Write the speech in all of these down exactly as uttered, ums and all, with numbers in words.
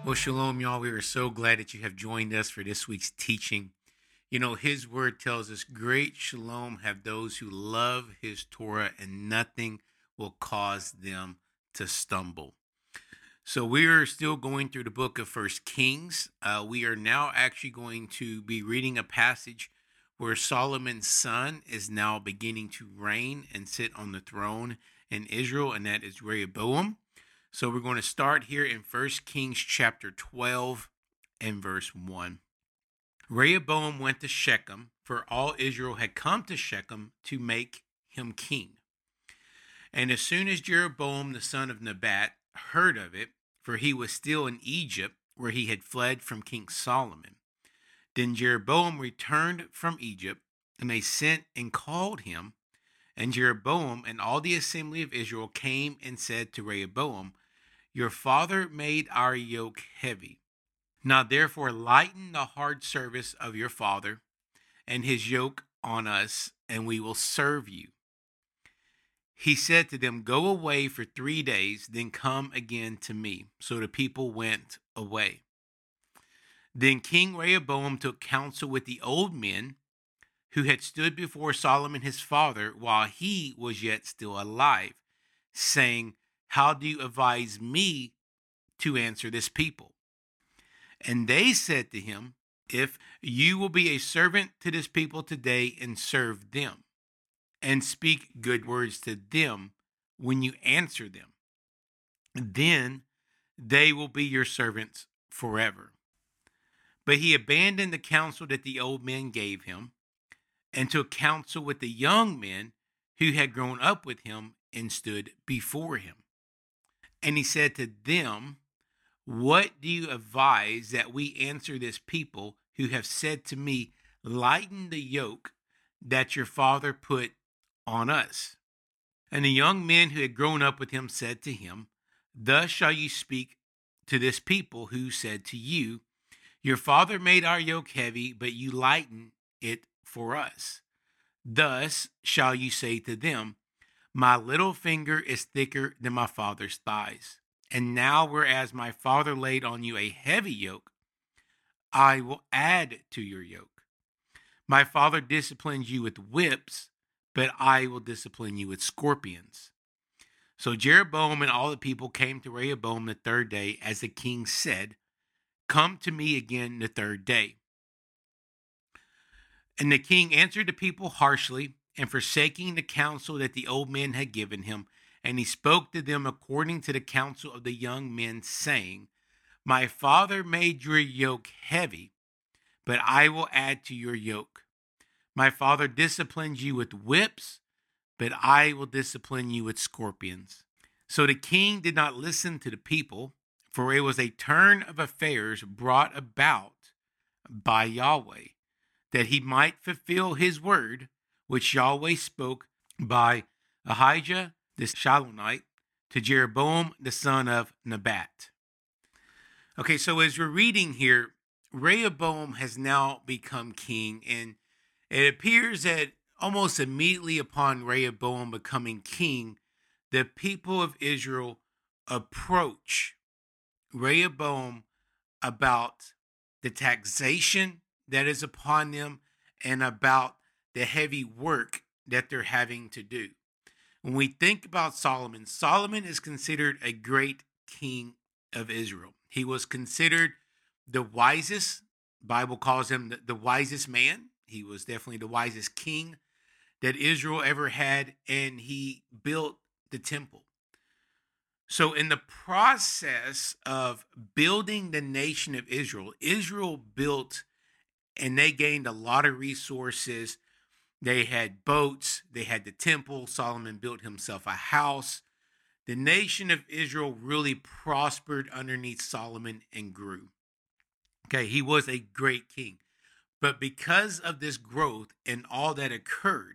Well, shalom, y'all. We are so glad that you have joined us for this week's teaching. You know, his word tells us, great shalom have those who love his Torah, and nothing will cause them to stumble. So we are still going through the book of First Kings. Uh, we are now actually going to be reading a passage where Solomon's son is now beginning to reign and sit on the throne in Israel, and that is Rehoboam. So we're going to start here in First Kings chapter twelve and verse one. Rehoboam went to Shechem, for all Israel had come to Shechem to make him king. And as soon as Jeroboam the son of Nebat heard of it, for he was still in Egypt, where he had fled from King Solomon, then Jeroboam returned from Egypt, and they sent and called him. And Jeroboam and all the assembly of Israel came and said to Rehoboam, your father made our yoke heavy. Now therefore lighten the hard service of your father and his yoke on us, and we will serve you. He said to them, go away for three days, then come again to me. So the people went away. Then King Rehoboam took counsel with the old men who had stood before Solomon his father while he was yet still alive, saying, how do you advise me to answer this people? And they said to him, if you will be a servant to this people today and serve them, and speak good words to them when you answer them, then they will be your servants forever. But he abandoned the counsel that the old men gave him, and took counsel with the young men who had grown up with him and stood before him. And he said to them, what do you advise that we answer this people who have said to me, lighten the yoke that your father put on us? And the young men who had grown up with him said to him, thus shall you speak to this people who said to you, your father made our yoke heavy, but you lighten it for us. Thus shall you say to them, my little finger is thicker than my father's thighs. And now, whereas my father laid on you a heavy yoke, I will add to your yoke. My father disciplines you with whips, but I will discipline you with scorpions. So Jeroboam and all the people came to Rehoboam the third day, as the king said, come to me again the third day. And the king answered the people harshly, and forsaking the counsel that the old men had given him, and he spoke to them according to the counsel of the young men, saying, my father made your yoke heavy, but I will add to your yoke. My father disciplines you with whips, but I will discipline you with scorpions. So the king did not listen to the people, for it was a turn of affairs brought about by Yahweh, that he might fulfill his word, which Yahweh spoke by Ahijah the Shilonite to Jeroboam the son of Nebat. Okay, so as we're reading here, Rehoboam has now become king, and it appears that almost immediately upon Rehoboam becoming king, the people of Israel approach Rehoboam about the taxation that is upon them and about the heavy work that they're having to do. When we think about Solomon, Solomon is considered a great king of Israel. He was considered the wisest. The Bible calls him the, the wisest man. He was definitely the wisest king that Israel ever had, and he built the temple. So in the process of building the nation of Israel, Israel built and they gained a lot of resources. They had boats, they had the temple. Solomon built himself a house. The nation of Israel really prospered underneath Solomon and grew. Okay, he was a great king. But because of this growth and all that occurred,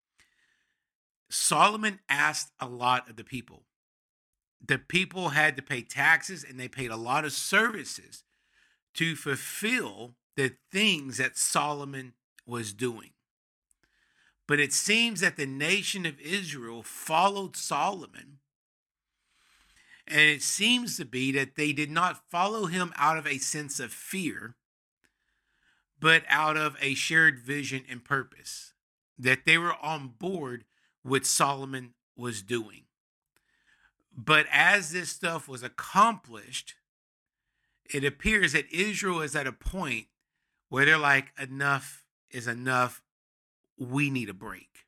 Solomon asked a lot of the people. The people had to pay taxes, and they paid a lot of services to fulfill the things that Solomon was doing. But it seems that the nation of Israel followed Solomon And it seems to be that they did not follow him out of a sense of fear, but out of a shared vision and purpose, that they were on board with Solomon was doing. But as this stuff was accomplished, it appears that Israel is at a point where they're like, enough is enough. We need a break.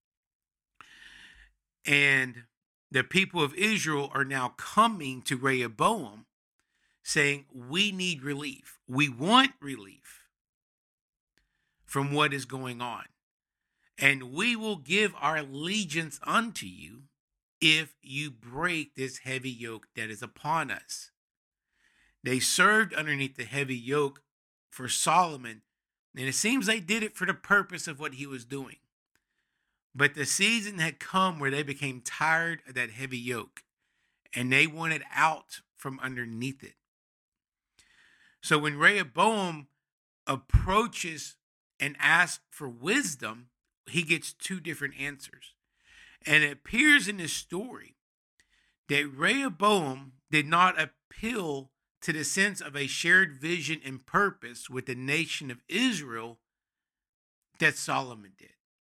And the people of Israel are now coming to Rehoboam saying, we need relief. We want relief from what is going on. And we will give our allegiance unto you if you break this heavy yoke that is upon us. They served underneath the heavy yoke for Solomon, and it seems they did it for the purpose of what he was doing. But the season had come where they became tired of that heavy yoke, and they wanted out from underneath it. So when Rehoboam approaches and asks for wisdom, he gets two different answers. And it appears in this story that Rehoboam did not appeal to the sense of a shared vision and purpose with the nation of Israel that Solomon did.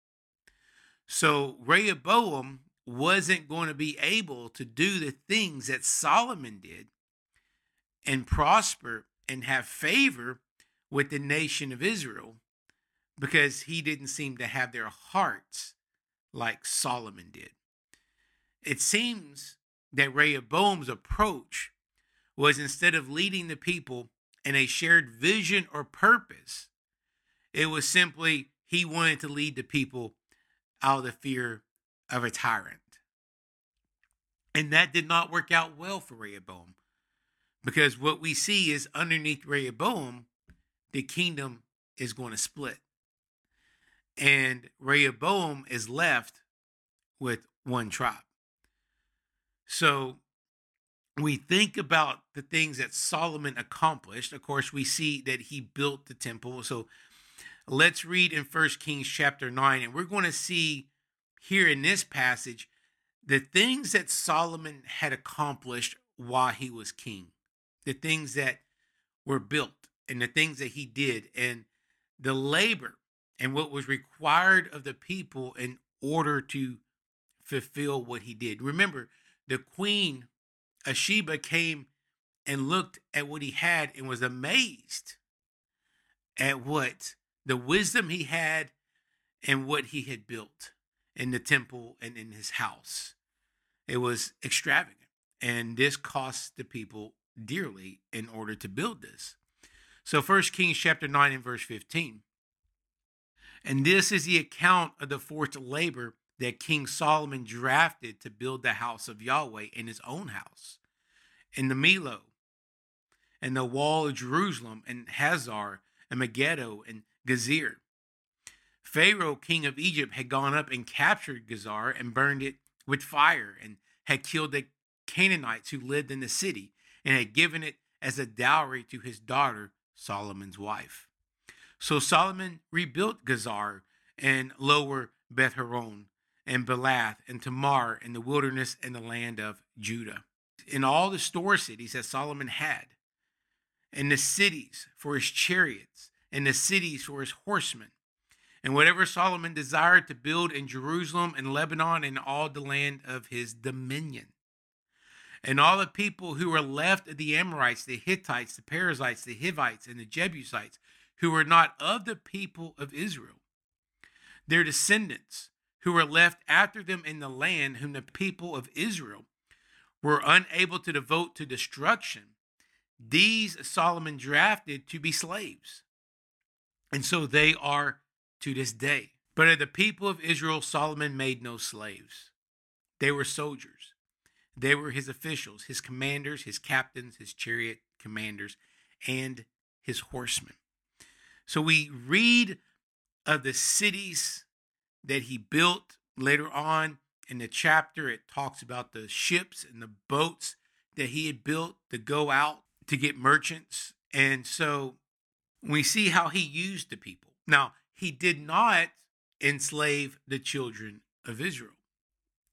So Rehoboam wasn't going to be able to do the things that Solomon did and prosper and have favor with the nation of Israel because he didn't seem to have their hearts like Solomon did. It seems that Rehoboam's approach was, instead of leading the people in a shared vision or purpose, it was simply he wanted to lead the people out of the fear of a tyrant. And that did not work out well for Rehoboam, because what we see is underneath Rehoboam, the kingdom is going to split. And Rehoboam is left with one tribe. So we think about the things that Solomon accomplished. Of course, we see that he built the temple. So let's read in First Kings chapter nine, and we're going to see here in this passage the things that Solomon had accomplished while he was king, the things that were built and the things that he did, and the labor and what was required of the people in order to fulfill what he did. Remember, the queen of Sheba came and looked at what he had and was amazed at what the wisdom he had and what he had built in the temple and in his house. It was extravagant, and this cost the people dearly in order to build this. So First Kings chapter nine and verse fifteen. And this is the account of the forced labor that King Solomon drafted to build the house of Yahweh in his own house, in the Millo, and the wall of Jerusalem, and Hazar, and Megiddo, and Gezer. Pharaoh, king of Egypt, had gone up and captured Gezer and burned it with fire, and had killed the Canaanites who lived in the city, and had given it as a dowry to his daughter, Solomon's wife. So Solomon rebuilt Gezer and lower Beth Horon and Belath and Tamar in the wilderness and the land of Judah. In all the store cities that Solomon had, and the cities for his chariots, and the cities for his horsemen, and whatever Solomon desired to build in Jerusalem and Lebanon and all the land of his dominion. And all the people who were left of the Amorites, the Hittites, the Perizzites, the Hivites, and the Jebusites, who were not of the people of Israel, their descendants, who were left after them in the land, whom the people of Israel were unable to devote to destruction, these Solomon drafted to be slaves. And so they are to this day. But of the people of Israel, Solomon made no slaves. They were soldiers. They were his officials, his commanders, his captains, his chariot commanders, and his horsemen. So we read of the cities that he built. Later on in the chapter, it talks about the ships and the boats that he had built to go out to get merchants. And so we see how he used the people. Now, he did not enslave the children of Israel,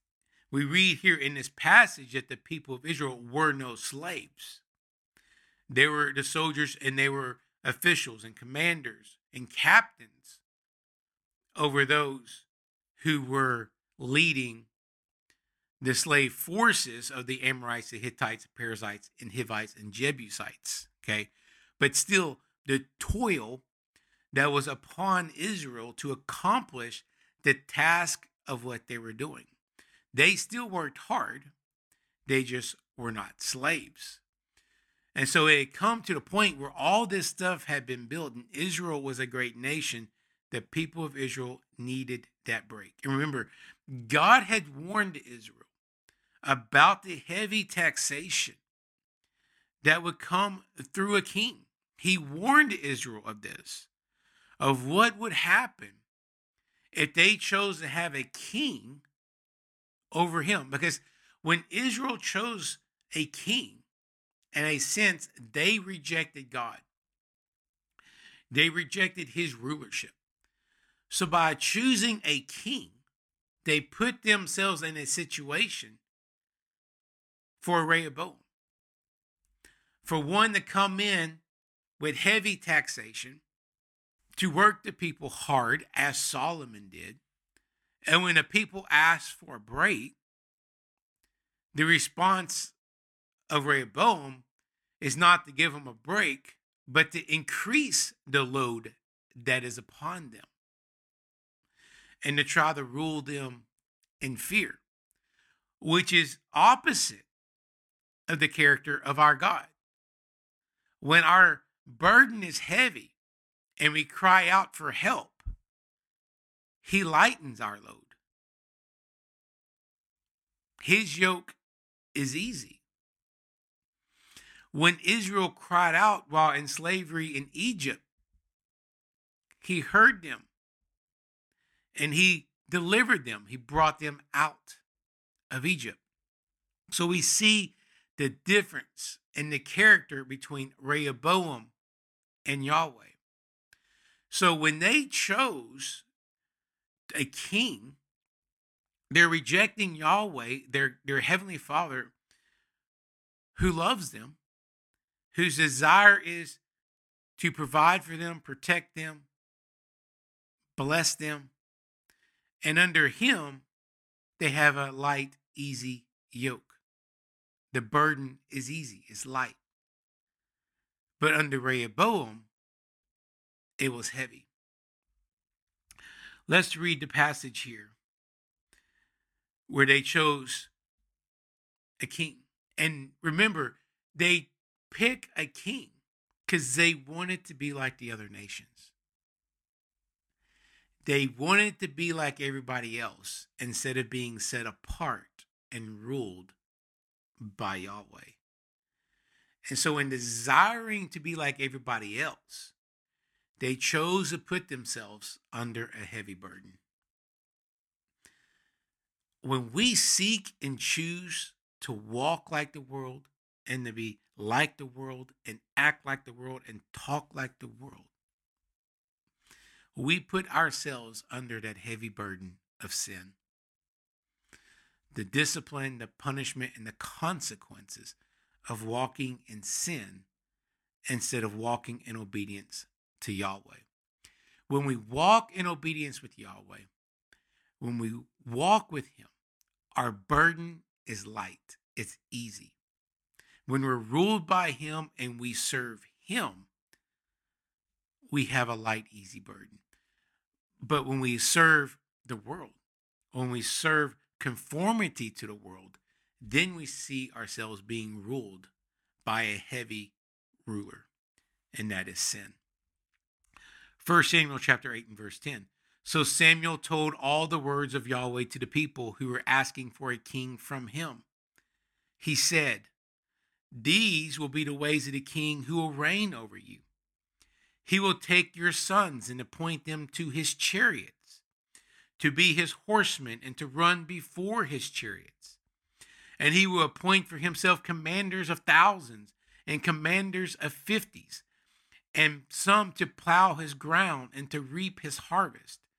We read here in this passage that the people of Israel were no slaves. They were the soldiers, and they were officials and commanders and captains over those who were leading the slave forces of the Amorites, the Hittites, the Perizzites, and Hivites, and Jebusites. Okay. But still, the toil that was upon Israel to accomplish the task of what they were doing. They still worked hard. They just were not slaves. And so it had come to the point where all this stuff had been built, and Israel was a great nation. The people of Israel needed that break. And remember, God had warned Israel about the heavy taxation that would come through a king. He warned Israel of this, of what would happen if they chose to have a king over him. Because when Israel chose a king, in a sense, they rejected God. They rejected his rulership. So by choosing a king, they put themselves in a situation for Rehoboam, for one to come in with heavy taxation, to work the people hard, as Solomon did. And when the people asked for a break, the response of Rehoboam is not to give them a break, but to increase the load that is upon them, and to try to rule them in fear, which is opposite of the character of our God. When our burden is heavy and we cry out for help, he lightens our load. His yoke is easy. When Israel cried out while in slavery in Egypt, he heard them and he delivered them. He brought them out of Egypt. So we see the difference in the character between Rehoboam and Yahweh. So when they chose a king, they're rejecting Yahweh, their, their heavenly Father, who loves them, whose desire is to provide for them, protect them, bless them. And under him, they have a light, easy yoke. The burden is easy, it's light. But under Rehoboam, it was heavy. Let's read the passage here where they chose a king. And remember, they pick a king because they wanted to be like the other nations. They wanted to be like everybody else instead of being set apart and ruled by Yahweh. And so in desiring to be like everybody else, they chose to put themselves under a heavy burden. When we seek and choose to walk like the world and to be like the world and act like the world and talk like the world, we put ourselves under that heavy burden of sin. The discipline, the punishment, and the consequences of walking in sin instead of walking in obedience to Yahweh. When we walk in obedience with Yahweh, when we walk with him, our burden is light. It's easy. When we're ruled by him and we serve him, we have a light, easy burden. But when we serve the world, when we serve conformity to the world, then we see ourselves being ruled by a heavy ruler, and that is sin. First Samuel chapter eight and verse ten. So Samuel told all the words of Yahweh to the people who were asking for a king from him. He said, "These will be the ways of the king who will reign over you. He will take your sons and appoint them to his chariots, to be his horsemen and to run before his chariots. And he will appoint for himself commanders of thousands and commanders of fifties, and some to plow his ground and to reap his harvest.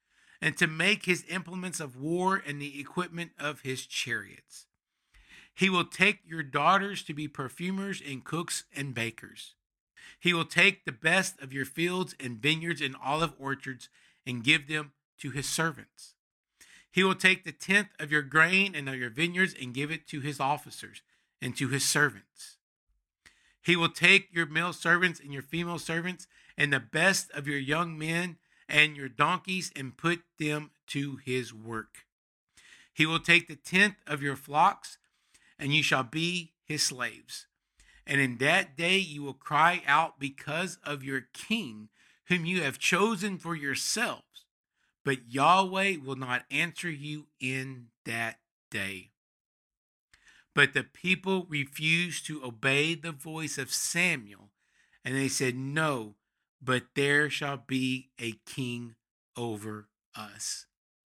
and to make his implements of war and the equipment of his chariots. He will take your daughters to be perfumers and cooks and bakers. He will take the best of your fields and vineyards and olive orchards and give them to his servants. He will take the tenth of your grain and of your vineyards and give it to his officers and to his servants. He will take your male servants and your female servants and the best of your young men and your donkeys and put them to his work. He will take the tenth of your flocks, and you shall be his slaves. And in that day you will cry out because of your king, whom you have chosen for yourselves. But Yahweh will not answer you in that day. But the people refused to obey the voice of Samuel, and they said, no, but there shall be a king over us.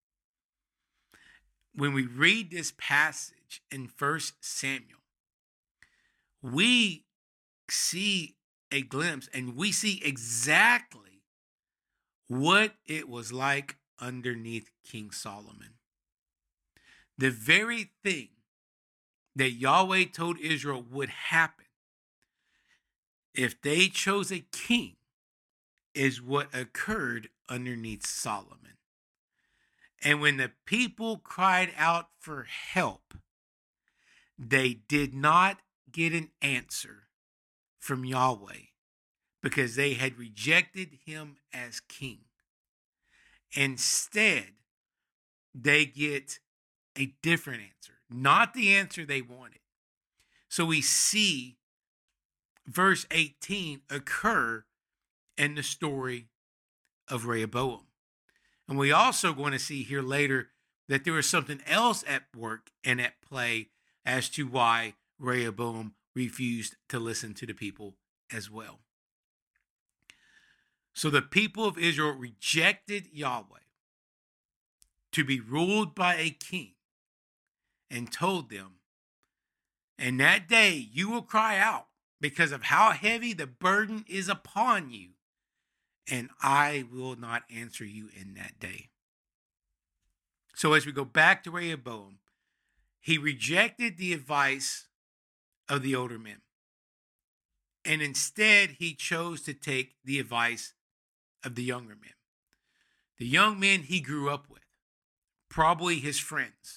When we read this passage in First Samuel, we see a glimpse and we see exactly what it was like underneath King Solomon. The very thing that Yahweh told Israel would happen if they chose a king is what occurred underneath Solomon. And when the people cried out for help, they did not get an answer from Yahweh because they had rejected him as king. Instead, they get a different answer, not the answer they wanted. So we see verse eighteen occur in the story of Rehoboam. And we also going to see here later that there was something else at work and at play as to why Rehoboam refused to listen to the people as well. So the people of Israel rejected Yahweh to be ruled by a king and told them, in that day you will cry out because of how heavy the burden is upon you, and I will not answer you in that day. So as we go back to Rehoboam, he rejected the advice of the older men. And instead, he chose to take the advice of the younger men. The young men he grew up with, probably his friends,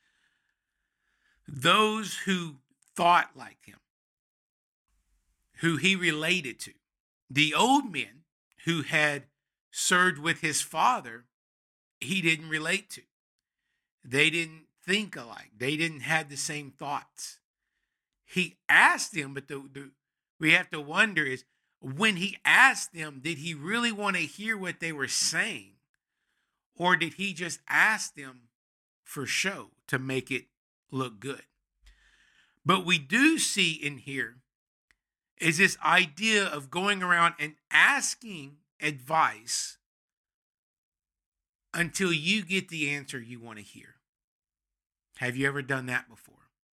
those who thought like him, who he related to. The old men who had served with his father, he didn't relate to. They didn't think alike. They didn't have the same thoughts. He asked them, but the, the we have to wonder is, when he asked them, did he really want to hear what they were saying? Or did he just ask them for show to make it look good? But we do see in here is this idea of going around and asking advice until you get the answer you want to hear. Have you ever done that before?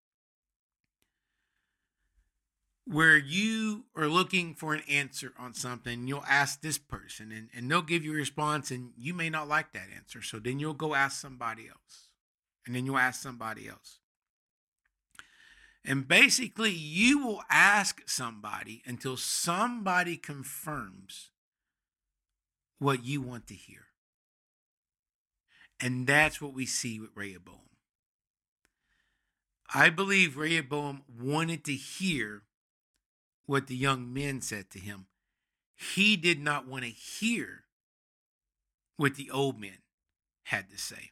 Where you are looking for an answer on something, you'll ask this person and, and they'll give you a response and you may not like that answer. So then you'll go ask somebody else. And then you'll ask somebody else. And basically, you will ask somebody until somebody confirms what you want to hear. And that's what we see with Rehoboam. I believe Rehoboam wanted to hear what the young men said to him. He did not want to hear what the old men had to say.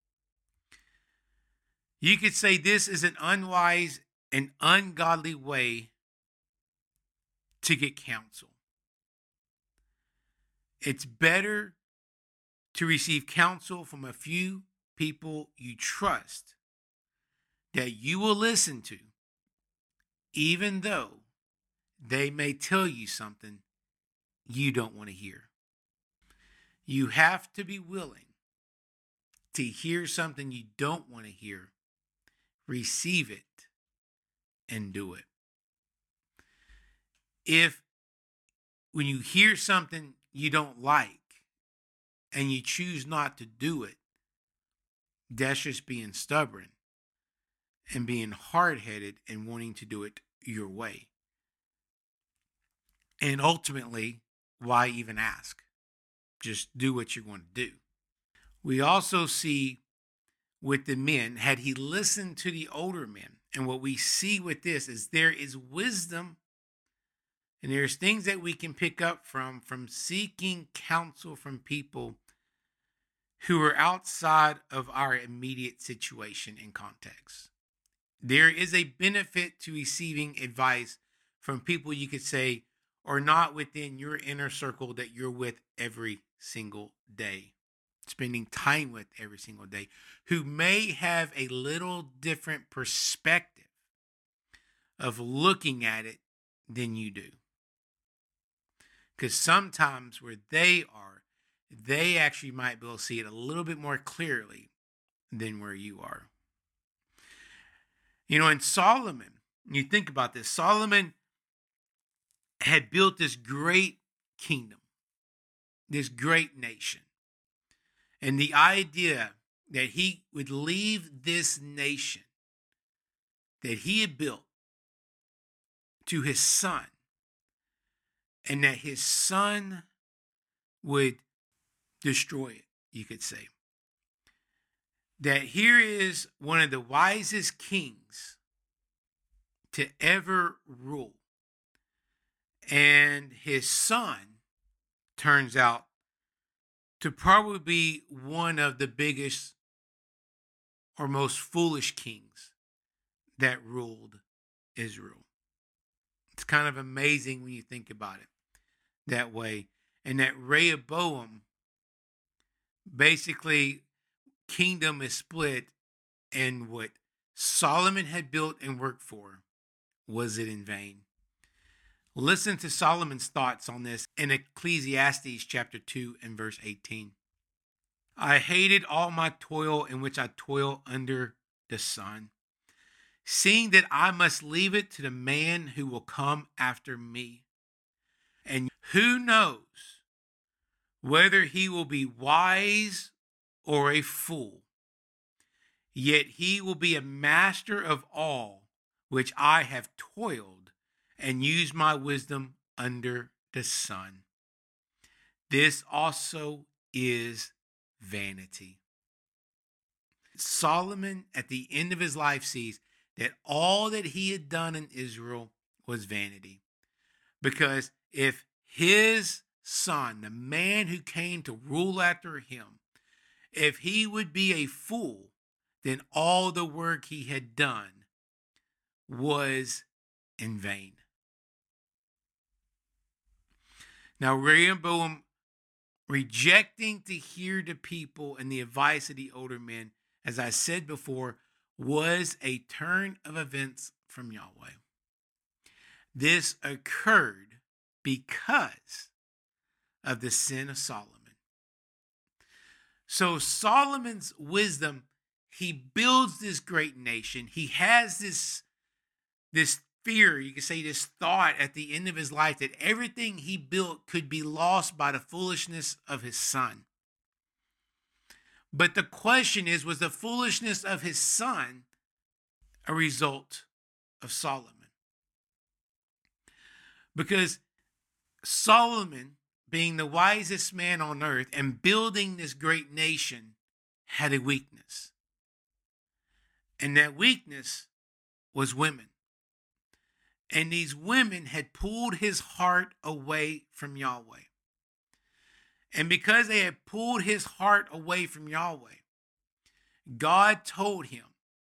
You could say this is an unwise and ungodly way to get counsel. It's better to receive counsel from a few people you trust that you will listen to, even though they may tell you something you don't want to hear. You have to be willing to hear something you don't want to hear, receive it, and do it. If when you hear something you don't like, and you choose not to do it, that's just being stubborn and being hard-headed and wanting to do it your way. And ultimately, why even ask? Just do what you're going to do. We also see with the men, had he listened to the older men, and what we see with this is there is wisdom, and there's things that we can pick up from, from seeking counsel from people who are outside of our immediate situation and context. There is a benefit to receiving advice from people you could say are not within your inner circle that you're with every single day, spending time with every single day, who may have a little different perspective of looking at it than you do. Because sometimes where they are, they actually might be able to see it a little bit more clearly than where you are. You know, in Solomon, you think about this, Solomon had built this great kingdom, this great nation. And the idea that he would leave this nation that he had built to his son, and that his son would destroy it, you could say. That here is one of the wisest kings to ever rule. And his son turns out to probably be one of the biggest or most foolish kings that ruled Israel. It's kind of amazing when you think about it that way. And that Rehoboam, basically, kingdom is split, and what Solomon had built and worked for, was it in vain? Listen to Solomon's thoughts on this in Ecclesiastes chapter two and verse eighteen. I hated all my toil in which I toil under the sun, seeing that I must leave it to the man who will come after me. And who knows whether he will be wise or a fool, yet he will be a master of all which I have toiled and used my wisdom under the sun. This also is vanity. Solomon, at the end of his life, sees that all that he had done in Israel was vanity. Because if his son, the man who came to rule after him, if he would be a fool, then all the work he had done was in vain. Now, Rehoboam, rejecting to hear the people and the advice of the older men, as I said before, was a turn of events from Yahweh. This occurred because of the sin of Solomon. So Solomon's wisdom, he builds this great nation. He has this, this fear, you could say this thought at the end of his life that everything he built could be lost by the foolishness of his son. But the question is, was the foolishness of his son a result of Solomon? Because Solomon, being the wisest man on earth and building this great nation, had a weakness. And that weakness was women. And these women had pulled his heart away from Yahweh. And because they had pulled his heart away from Yahweh, God told him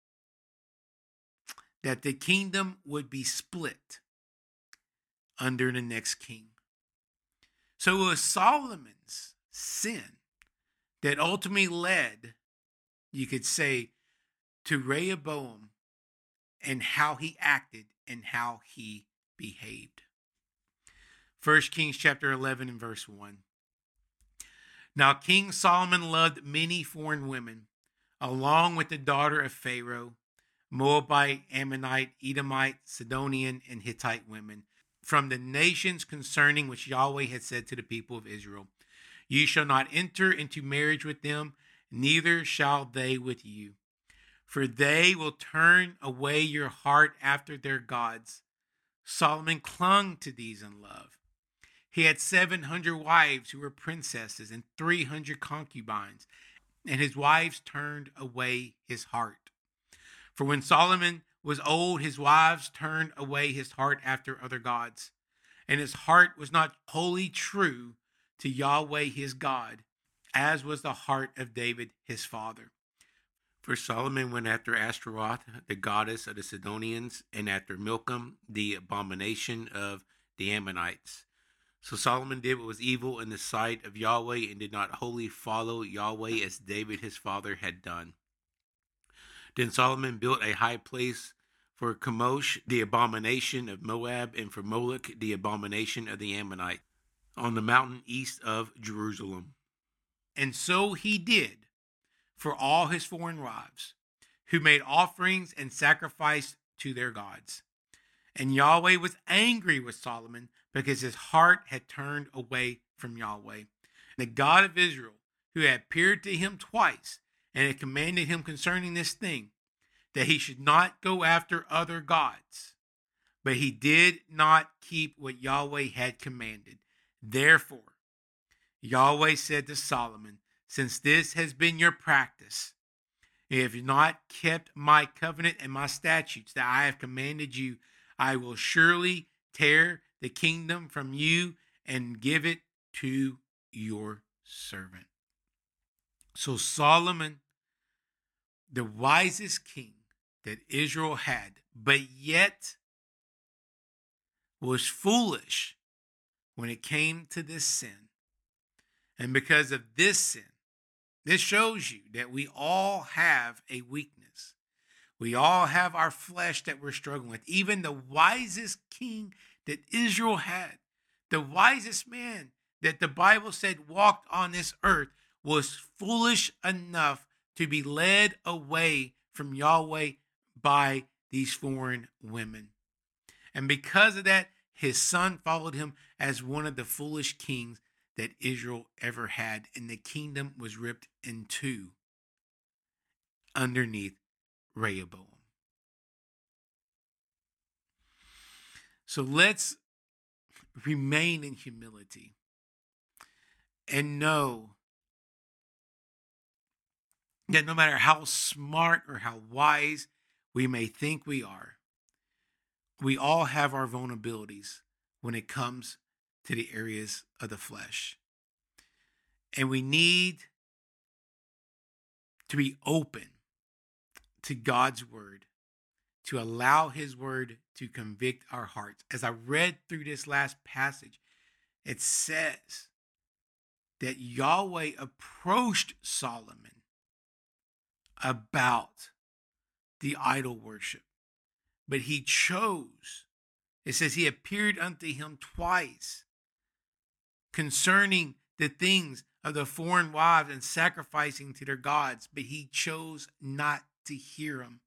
that the kingdom would be split under the next king. So it was Solomon's sin that ultimately led, you could say, to Rehoboam and how he acted and how he behaved. First Kings chapter eleven and verse one. Now King Solomon loved many foreign women, along with the daughter of Pharaoh, Moabite, Ammonite, Edomite, Sidonian, and Hittite women, from the nations concerning which Yahweh had said to the people of Israel, You shall not enter into marriage with them, neither shall they with you. For they will turn away your heart after their gods. Solomon clung to these in love. He had seven hundred wives who were princesses and three hundred concubines, and his wives turned away his heart. For when Solomon was old, his wives turned away his heart after other gods, and his heart was not wholly true to Yahweh his God, as was the heart of David his father. For Solomon went after Ashtaroth, the goddess of the Sidonians, and after Milcom, the abomination of the Ammonites. So Solomon did what was evil in the sight of Yahweh, and did not wholly follow Yahweh as David his father had done. Then Solomon built a high place for Chemosh, the abomination of Moab, and for Moloch, the abomination of the Ammonites, on the mountain east of Jerusalem. And so he did for all his foreign wives, who made offerings and sacrificed to their gods. And Yahweh was angry with Solomon because his heart had turned away from Yahweh, the God of Israel, who had appeared to him twice and had commanded him concerning this thing, that he should not go after other gods. But he did not keep what Yahweh had commanded. Therefore, Yahweh said to Solomon, since this has been your practice, if you have not kept my covenant and my statutes that I have commanded you, I will surely tear the kingdom from you and give it to your servant. So Solomon, the wisest king that Israel had, but yet was foolish when it came to this sin. And because of this sin, this shows you that we all have a weakness. We all have our flesh that we're struggling with. Even the wisest king that Israel had, the wisest man that the Bible said walked on this earth, was foolish enough to be led away from Yahweh by these foreign women. And because of that, his son followed him as one of the foolish kings that Israel ever had, and the kingdom was ripped in two underneath Rehoboam. So let's remain in humility and know that no matter how smart or how wise we may think we are, we all have our vulnerabilities when it comes to the areas of the flesh. And we need to be open to God's word, to allow his word to convict our hearts. As I read through this last passage, it says that Yahweh approached Solomon about the idol worship, but he chose. It says he appeared unto him twice concerning the things of the foreign wives and sacrificing to their gods, but he chose not to hear him.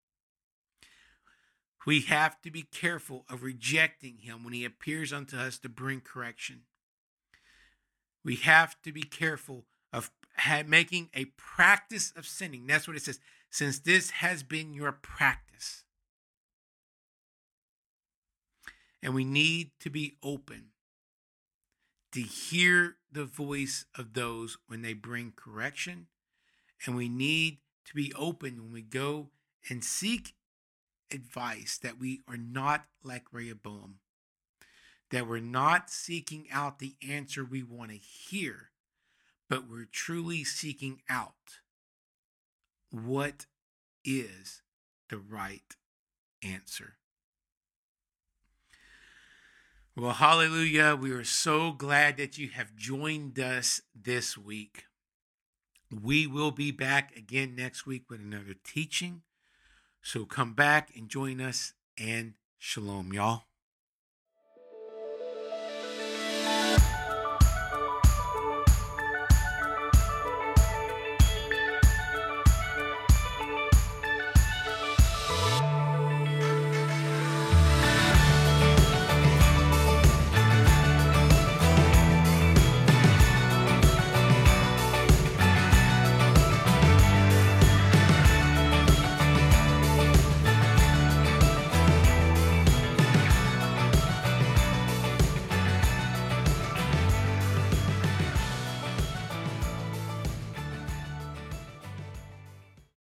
We have to be careful of rejecting him when he appears unto us to bring correction. We have to be careful of making a practice of sinning. That's what it says. Since this has been your practice. And we need to be open to hear the voice of those when they bring correction. And we need to be open when we go and seek advice, that we are not like Rehoboam, that we're not seeking out the answer we want to hear, but we're truly seeking out what is the right answer. Well, hallelujah. We are so glad that you have joined us this week. We will be back again next week with another teaching. So come back and join us, and shalom, y'all.